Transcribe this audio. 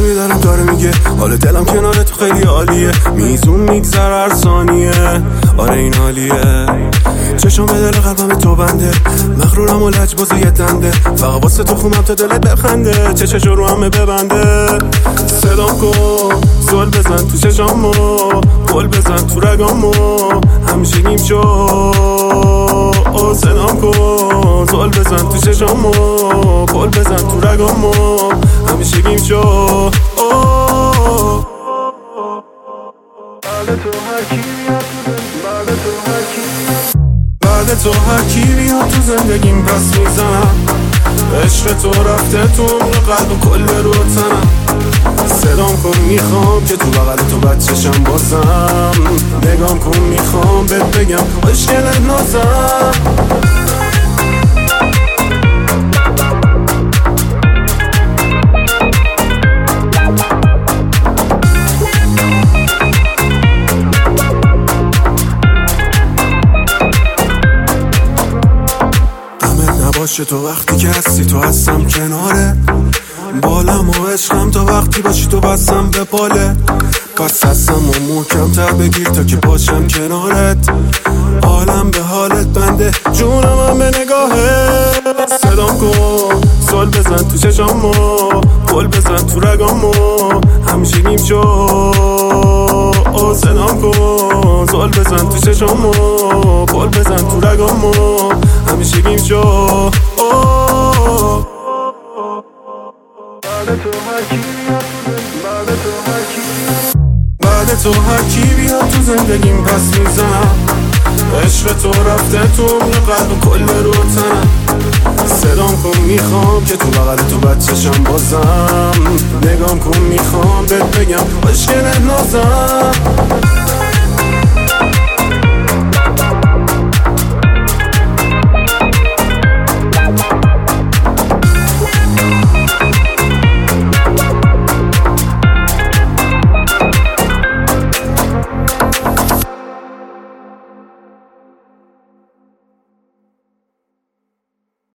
میدارم داره میگه حال دلم کنار تو خیلی عالیه، میزون میگذر هر ثانیه، آره این حالیه. چشم به دل قلبم تو بنده، مغرورم و لجباز یه دنده، فقط واسه تو خومم تا دلت بخنده، چشش رو همه ببنده. صدام کن زل بزن تو چشامو، گل بزن تو رگامو، همیشگیم شو. صدام کن زل بزن تو چشامو، گل بزن تو رگامو، همیشگیم شو. بعد تو هر کی بیاد تو زندگیم پس میزنم، عشق تو رفته تو قلب و کل رو تنم. صدام کن میخوام که تو بغل تو بچشم بازم، نگام کن میخوام بهت بگم خوشگلت نازم. باشه تو وقتی که هستی تو هستم کناره، بالم و عشقم تا وقتی باشی تو بستم به باله. پس هستم و محکم تر بگیر تا که باشم کنارت، حالم به حالت بنده، جونم هم به نگاهت. صدام کن زل بزن تو چشامو، گل بزن تو رگامو، همیشگیم شو. صدام کن زل بزن تو چشامو، گل بزن تو رگامو، همیشگیم شو. بعد تو هر کی بیاد تو زندگیم پس میزنم، عشق تو رفته تو قلب و کل رو تنم. صدام کن میخوام که تو بغل تو بچشم بازم، نگام کن میخوام بهت بگم خوشگلت نازم.